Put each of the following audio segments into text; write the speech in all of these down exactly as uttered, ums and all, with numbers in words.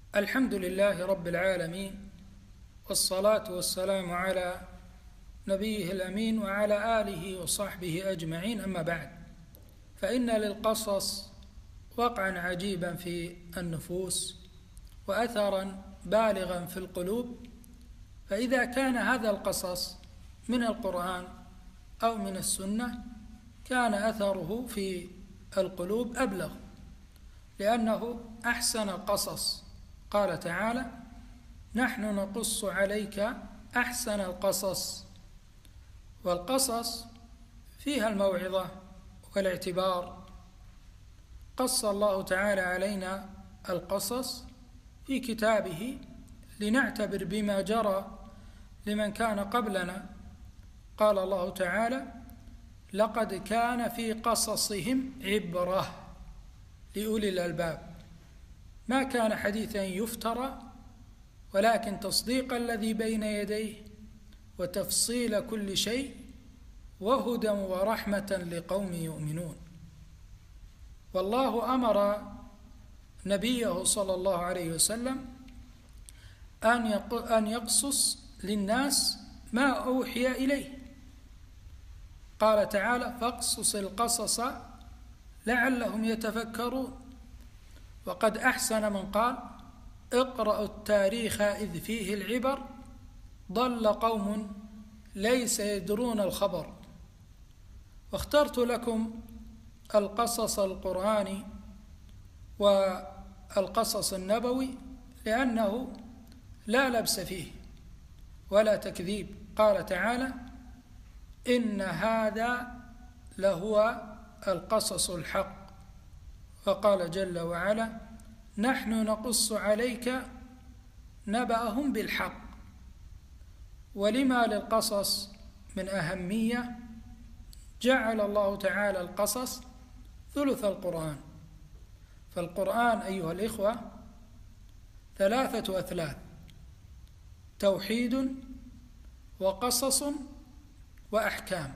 الحمد لله رب العالمين، والصلاة والسلام على نبيه الأمين وعلى آله وصحبه أجمعين. أما بعد، فإن للقصص وقعا عجيبا في النفوس وأثرا بالغا في القلوب. فإذا كان هذا القصص من القرآن أو من السنة كان أثره في القلوب أبلغ، لأنه أحسن القصص. قال تعالى: نحن نقص عليك أحسن القصص. والقصص فيها الموعظة والاعتبار. قص الله تعالى علينا القصص في كتابه لنعتبر بما جرى لمن كان قبلنا. قال الله تعالى: لقد كان في قصصهم عبرة لأولي الألباب، ما كان حديثا يفترى، ولكن تصديق الذي بين يديه وتفصيل كل شيء وهدى ورحمة لقوم يؤمنون. والله أمر نبيه صلى الله عليه وسلم أن يقصص للناس ما أوحي إليه. قال تعالى: فاقصص القصص لعلهم يتفكرون. وقد أحسن من قال: اقرأوا التاريخ إذ فيه العبر، ضل قوم ليس يدرون الخبر. واخترت لكم القصص القرآني والقصص النبوي لأنه لا لبس فيه ولا تكذيب. قال تعالى: إن هذا لهو القصص الحق. وقال جل وعلا: نحن نقص عليك نبأهم بالحق. ولما للقصص من أهمية جعل الله تعالى القصص ثلث القرآن. فالقرآن أيها الإخوة ثلاثة أثلاث: توحيد وقصص وأحكام.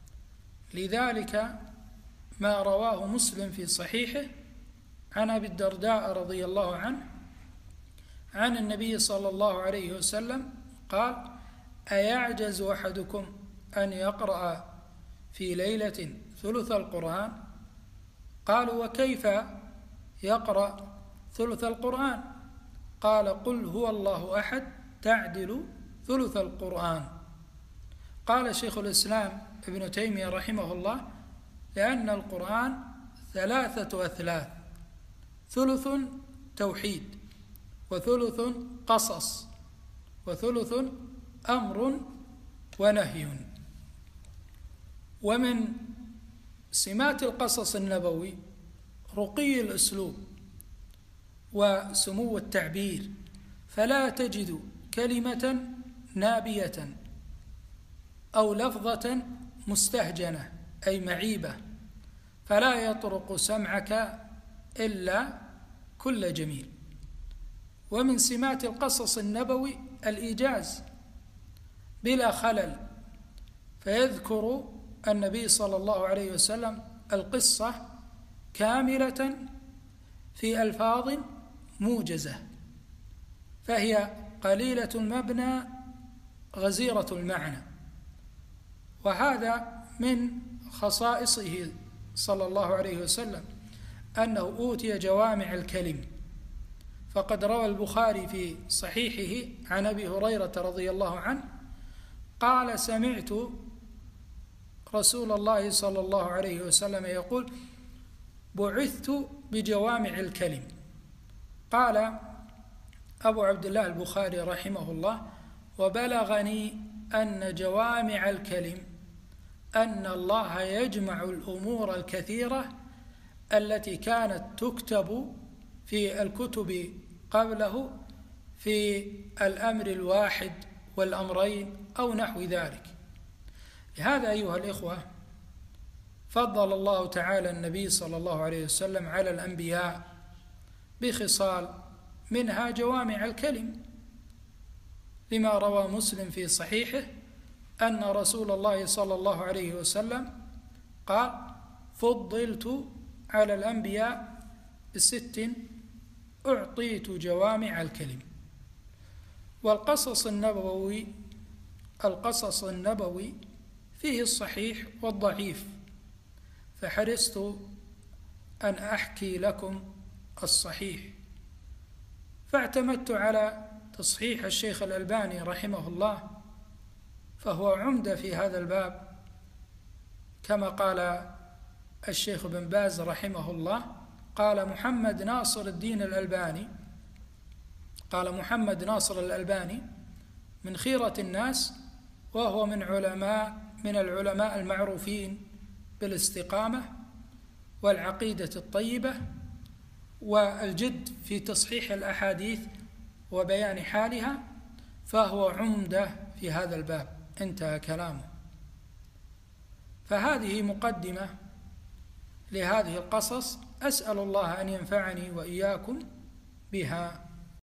لذلك ما رواه مسلم في صحيحه عن أبي الدرداء رضي الله عنه عن النبي صلى الله عليه وسلم قال: أيعجز أحدكم أن يقرأ في ليلة ثلث القرآن؟ قالوا: وكيف يقرأ ثلث القرآن؟ قال: قل هو الله أحد تعدل ثلث القرآن. قال شيخ الإسلام ابن تيمية رحمه الله: لأن القرآن ثلاثة أثلاث: ثلث توحيد، وثلث قصص، وثلث أمر ونهي. ومن سمات القصص النبوي رقي الأسلوب وسمو التعبير، فلا تجد كلمة نابية أو لفظة مستهجنة أي معيبة، فلا يطرق سمعك إلا كل جميل. ومن سمات القصص النبوي الإيجاز بلا خلل، فيذكر النبي صلى الله عليه وسلم القصة كاملة في ألفاظ موجزة، فهي قليلة المبنى غزيرة المعنى. وهذا من خصائصه صلى الله عليه وسلم أنه أوتي جوامع الكلم. فقد روى البخاري في صحيحه عن أبي هريرة رضي الله عنه قال: سمعت رسول الله صلى الله عليه وسلم يقول: بعثت بجوامع الكلم. قال أبو عبد الله البخاري رحمه الله: وبلغني أن جوامع الكلم أن الله يجمع الأمور الكثيرة التي كانت تكتب في الكتب قبله في الأمر الواحد والأمرين أو نحو ذلك. لهذا أيها الإخوة فضل الله تعالى النبي صلى الله عليه وسلم على الأنبياء بخصال منها جوامع الكلم، لما روى مسلم في صحيحه أن رسول الله صلى الله عليه وسلم قال: فضلت على الأنبياء بست أعطيت جوامع الكلم. والقصص النبوي القصص النبوي فيه الصحيح والضعيف، فحرصت أن أحكي لكم الصحيح، فاعتمدت على تصحيح الشيخ الألباني رحمه الله، فهو عمدة في هذا الباب، كما قال الشيخ بن باز رحمه الله، قال محمد ناصر الدين الألباني قال محمد ناصر الألباني من خيرة الناس، وهو من علماء من العلماء المعروفين بالاستقامة والعقيدة الطيبة والجد في تصحيح الأحاديث وبيان حالها، فهو عمدة في هذا الباب. انتهى كلامه. فهذه مقدمة لهذه القصص، أسأل الله أن ينفعني وإياكم بها.